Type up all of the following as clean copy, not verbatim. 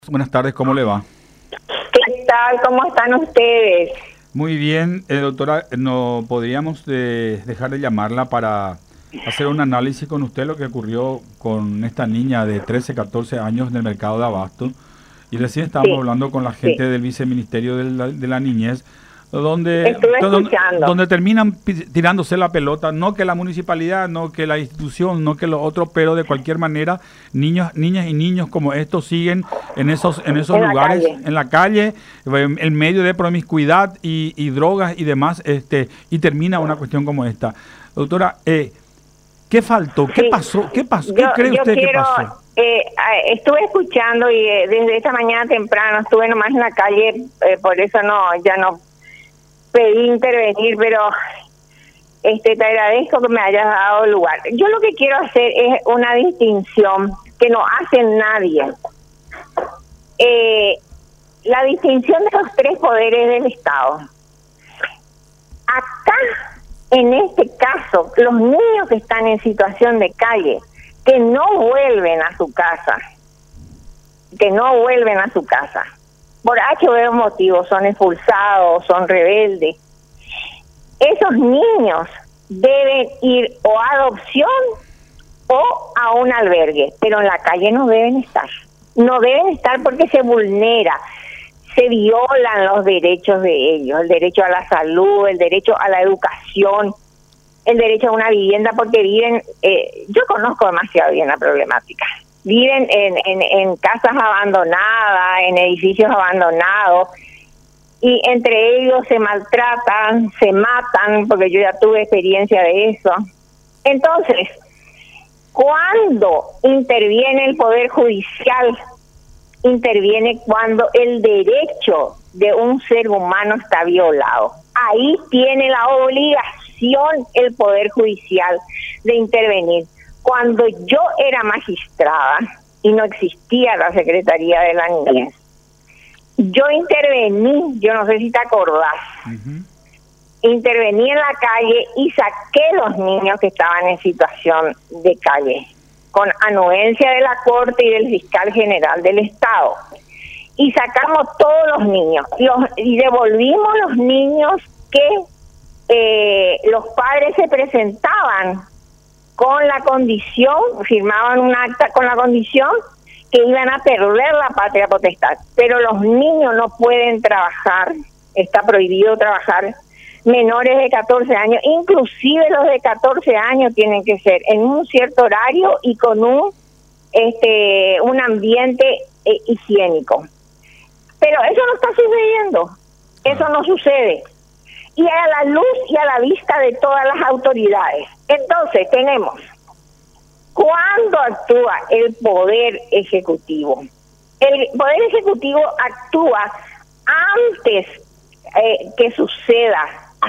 Buenas tardes, ¿cómo le va? ¿Qué tal? ¿Cómo están ustedes? Muy bien, doctora, ¿no podríamos dejar de llamarla para hacer un análisis con usted lo que ocurrió con esta niña de 13, 14 años en el mercado de Abasto? Y recién estábamos Sí, hablando con la gente sí, del Viceministerio de la Niñez, donde, estuve escuchando. donde terminan tirándose la pelota, no que la municipalidad, no que la institución, no que lo otro, pero de cualquier manera, niñas y niños como estos siguen en esos En la lugares, calle. en la calle, en medio de promiscuidad y drogas y demás, y termina una cuestión como esta. Doctora, ¿qué faltó? ¿Qué Sí, pasó? ¿Qué pasó? ¿Qué cree yo usted que quiero, pasó? estuve escuchando y desde esta mañana temprano estuve nomás en la calle, por eso ya no pedí intervenir, pero te agradezco que me hayas dado lugar. Yo lo que quiero hacer es una distinción que no hace nadie. La distinción de los tres poderes del Estado. Acá, en este caso, los niños que están en situación de calle, que no vuelven a su casa, por H o B motivos, son expulsados, son rebeldes, esos niños deben ir o a adopción o a un albergue, pero en la calle no deben estar. No deben estar porque se violan los derechos de ellos, el derecho a la salud, el derecho a la educación, el derecho a una vivienda, porque viven, yo conozco demasiado bien la problemática, viven en casas abandonadas, en edificios abandonados, y entre ellos se maltratan, se matan, porque yo ya tuve experiencia de eso. Entonces, cuando interviene el Poder Judicial, interviene cuando el derecho de un ser humano está violado. Ahí tiene la obligación el Poder Judicial de intervenir. Cuando yo era magistrada y no existía la Secretaría de la Niñez, yo intervení, yo no sé si te acordás, intervení en la calle y saqué los niños que estaban en situación de calle, con anuencia de la Corte y del Fiscal General del Estado. Y sacamos todos los niños y devolvimos los niños que los padres se presentaban con la condición, firmaban un acta con la condición que iban a perder la patria potestad. Pero los niños no pueden trabajar, está prohibido trabajar menores de 14 años, inclusive los de 14 años tienen que ser en un cierto horario y con un ambiente higiénico. Pero eso no está sucediendo, eso no sucede. Y a la luz y a la vista de todas las autoridades. Entonces tenemos, ¿cuándo actúa el Poder Ejecutivo? El Poder Ejecutivo actúa antes que suceda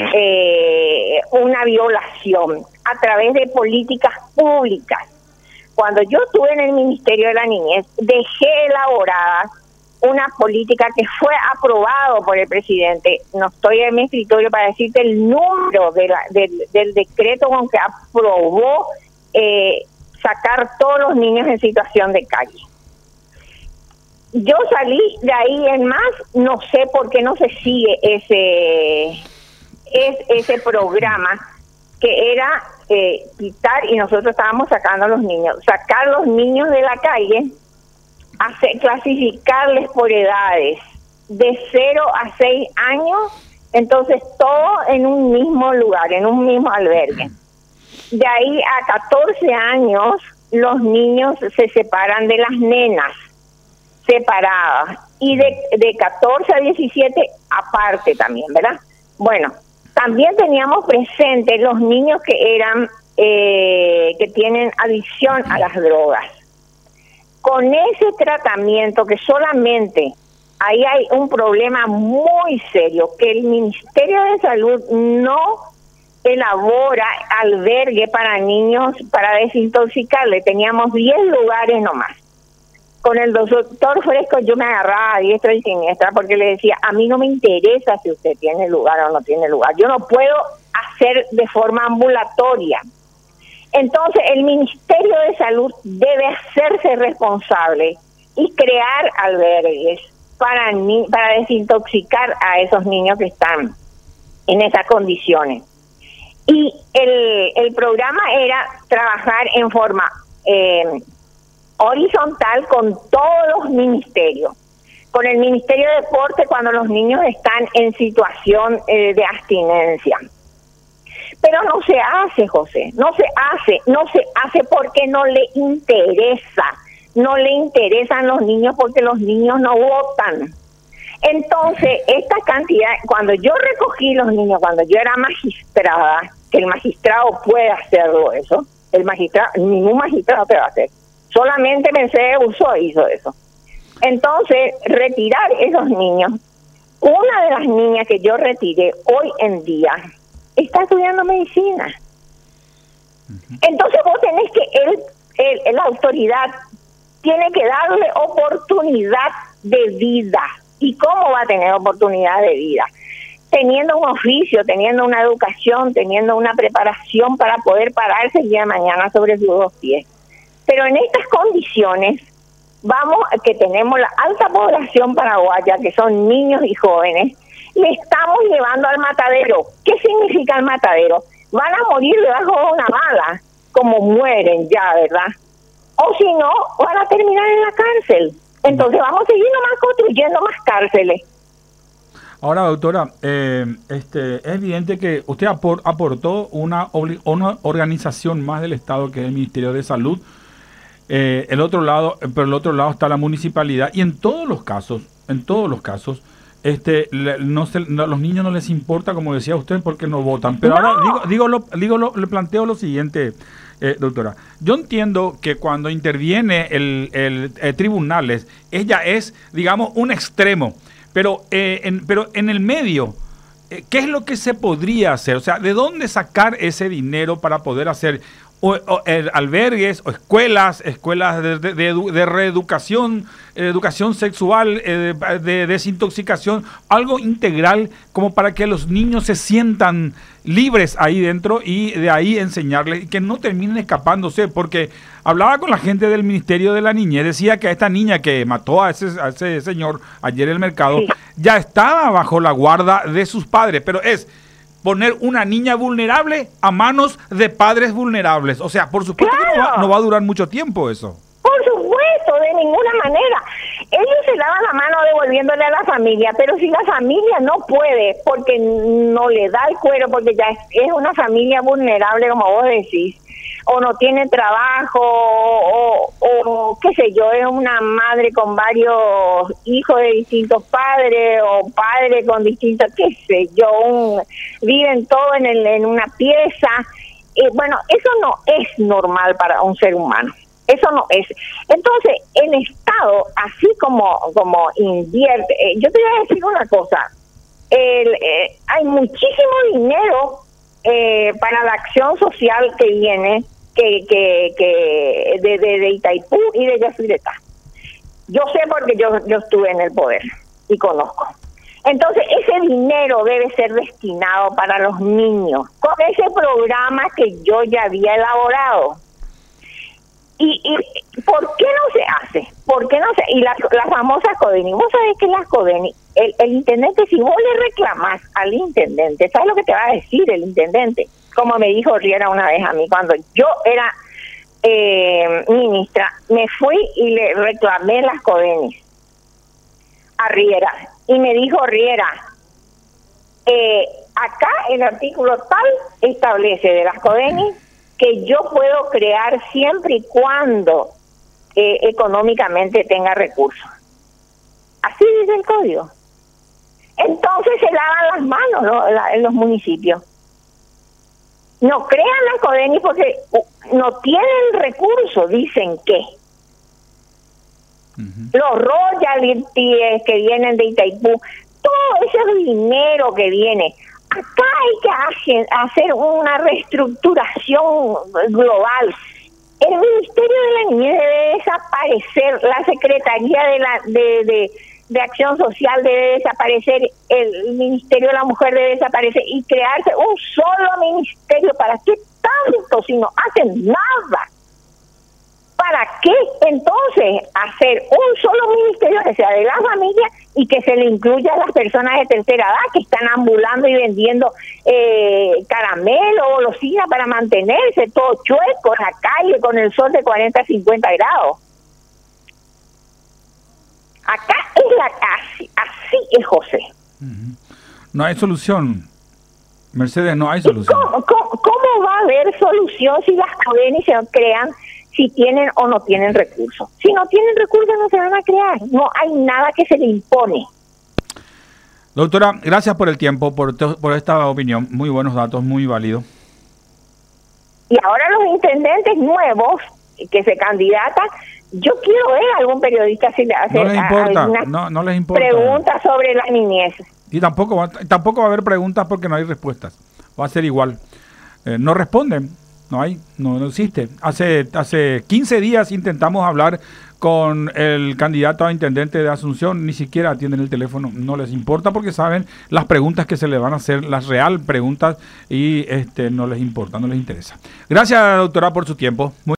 una violación a través de políticas públicas. Cuando yo estuve en el Ministerio de la Niñez, dejé elaborada una política que fue aprobado por el presidente. No estoy en mi escritorio para decirte el número del decreto con que aprobó sacar todos los niños en situación de calle. Yo salí de ahí en más, no sé por qué no se sigue ese programa que era quitar, y nosotros estábamos sacando a los niños, sacar los niños de la calle, clasificarles por edades de 0 a 6 años, entonces todo en un mismo lugar, en un mismo albergue. De ahí a 14 años los niños se separan de las nenas separadas, y de 14 a 17 aparte también, ¿verdad? Bueno, también teníamos presentes los niños que eran que tienen adicción a las drogas. Con ese tratamiento, que solamente ahí hay un problema muy serio, que el Ministerio de Salud no elabora albergue para niños para desintoxicarle. Teníamos 10 lugares nomás. Con el doctor Fresco yo me agarraba a diestra y siniestra porque le decía, a mí no me interesa si usted tiene lugar o no tiene lugar. Yo no puedo hacer de forma ambulatoria. Entonces el Ministerio de Salud debe hacerse responsable y crear albergues para desintoxicar a esos niños que están en esas condiciones. Y el programa era trabajar en forma horizontal con todos los ministerios. Con el Ministerio de Deporte cuando los niños están en situación de abstinencia. Pero no se hace, José, no se hace porque no le interesan los niños porque los niños no votan. Entonces, esta cantidad, cuando yo recogí los niños, cuando yo era magistrada, que el magistrado puede hacerlo eso, ningún magistrado te va a hacer, solamente Mercedes Uso hizo eso. Entonces, retirar esos niños, una de las niñas que yo retiré hoy en día está estudiando medicina. Entonces vos tenés que, la autoridad tiene que darle oportunidad de vida. ¿Y cómo va a tener oportunidad de vida? Teniendo un oficio, teniendo una educación, teniendo una preparación para poder pararse el día de mañana sobre sus dos pies. Pero en estas condiciones, que tenemos la alta población paraguaya, que son niños y jóvenes, le estamos llevando al matadero. ¿Qué significa el matadero? Van a morir debajo de una bala, como mueren ya, ¿verdad? O si no, van a terminar en la cárcel. Entonces vamos a seguir nomás construyendo más cárceles. Ahora, doctora, es evidente que usted aportó una organización más del Estado, que es el Ministerio de Salud. Pero el otro lado está la municipalidad, y en todos los casos, los niños no les importa, como decía usted, porque no votan. Pero ahora le planteo lo siguiente, doctora. Yo entiendo que cuando interviene el tribunales, ella es, digamos, un extremo, pero en el medio, ¿qué es lo que se podría hacer? O sea, ¿de dónde sacar ese dinero para poder hacer albergues o escuelas de reeducación, educación sexual, de desintoxicación, algo integral como para que los niños se sientan libres ahí dentro y de ahí enseñarles y que no terminen escapándose? Porque hablaba con la gente del Ministerio de la Niñez, decía que a esta niña que mató a ese señor ayer en el mercado, sí, ya estaba bajo la guarda de sus padres, pero es poner una niña vulnerable a manos de padres vulnerables. O sea, por supuesto, claro, que no va a durar mucho tiempo eso. Por supuesto, de ninguna manera. Ellos se lavan la mano devolviéndole a la familia, pero si la familia no puede, porque no le da el cuero, porque ya es una familia vulnerable, como vos decís, o no tiene trabajo, o qué sé yo, es una madre con varios hijos de distintos padres, o padres con distintos, qué sé yo, viven todos en una pieza. Bueno, eso no es normal para un ser humano. Eso no es. Entonces, el Estado, así como invierte, yo te voy a decir una cosa, hay muchísimo dinero para la acción social que viene de Itaipú y de Yacyretá. Yo sé porque yo estuve en el poder y conozco. Entonces, ese dinero debe ser destinado para los niños, con ese programa que yo ya había elaborado. ¿Y por qué no se hace? ¿Por qué no se? Y la famosa CODENI, vos sabés que las CODENI, el intendente, si vos le reclamás al intendente, ¿sabes lo que te va a decir el intendente? Como me dijo Riera una vez a mí, cuando yo era ministra, me fui y le reclamé las CODENI a Riera. Y me dijo Riera, acá el artículo tal establece de las CODENI que yo puedo crear siempre y cuando económicamente tenga recursos. Así dice el código. Entonces se lavan las manos, ¿no?, en los municipios. No crean la CODENI porque no tienen recursos, dicen que. Los royalties que vienen de Itaipú, todo ese dinero que viene, acá hay que hacer una reestructuración global. El Ministerio de la Niñez debe desaparecer, la Secretaría de Acción Social debe desaparecer, el Ministerio de la Mujer debe desaparecer y crearse un solo ministerio. ¿Para qué tanto si no hacen nada? ¿Para qué entonces hacer un solo ministerio que sea de la familia y que se le incluya a las personas de tercera edad que están ambulando y vendiendo caramelo o golosinas para mantenerse todo chueco en la calle con el sol de 40 a 50 grados? Acá es la casa, así es, José. No hay solución, Mercedes, no hay solución. ¿Cómo va a haber solución si las jóvenes se crean, si tienen o no tienen recursos? Si no tienen recursos no se van a crear, no hay nada que se le impone. Doctora, gracias por el tiempo, por esta opinión, muy buenos datos, muy válido. Y ahora los intendentes nuevos que se candidatan, yo quiero ver a algún periodista si le hace no les importa, no les importa preguntas sobre la niñez. Y tampoco va a haber preguntas porque no hay respuestas. Va a ser igual. No responden, no existe. Hace 15 días intentamos hablar con el candidato a intendente de Asunción, ni siquiera atienden el teléfono, no les importa porque saben las preguntas que se le van a hacer, las real preguntas, y no les importa, no les interesa. Gracias, doctora, por su tiempo.